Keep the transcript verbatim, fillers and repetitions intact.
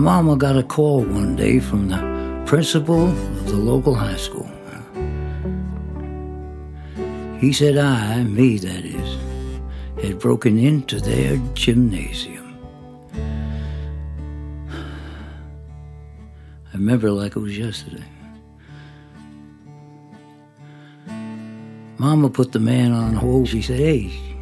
mama got a call one day from the principal of the local high school. He said I, me that is, had broken into their gymnasium. I remember like it was yesterday. Mama put the man on hold. She said, hey,